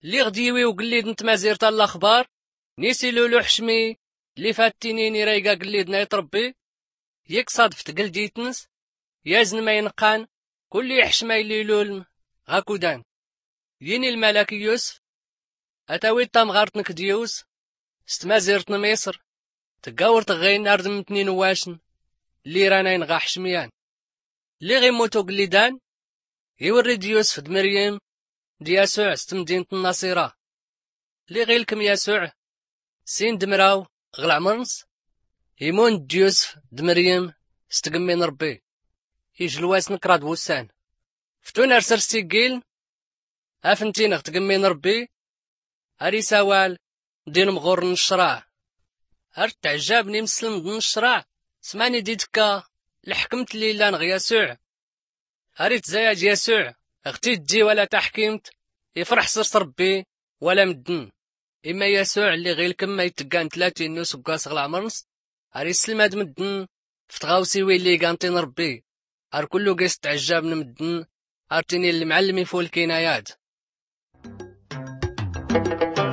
اللي غديوي وقليد نت مازيرت الاخبار نيسي لولو حشمي اللي فاتينيني رايقا قليدنا يتربي ياك صادفت قلديتنس يازن ما ينقان كل يحشم يليلول غاكودان يني الملك يوسف اتاوي تامغارتنك ديوس ستمازيرتن مصر تقاور تغين نارد متنين واشن اللي رانا ينغا حشميان اللي غيموتو قليدان يوري يوسف مريم دي يسوع ستمدينة الناصرة اللي غيلكم يسوع سين دمراو غلع مرنس يمون يوسف دمريم ستقمين ربي يجلواس نكراد بوسان فتون ارسر سيقيل افنتين غتقمين ربي اري سوال دين مغور الشراع ارت تعجبني مسلم دن الشراع سمعني ديتكا لحكمت ليلان غ يسوع اريت زياج يسوع اختي تجي ولا تحكيمت يفرح سرس ربي ولا مدن اما يسوع اللي غيلكم ما يتقان 30 نوس وقاس غلا عمرنس اري سلماد مدن فتغاوسي ويلي قانتين ربي ار كلو قيس تعجب مدن ارتيني المعلمي فول كينايات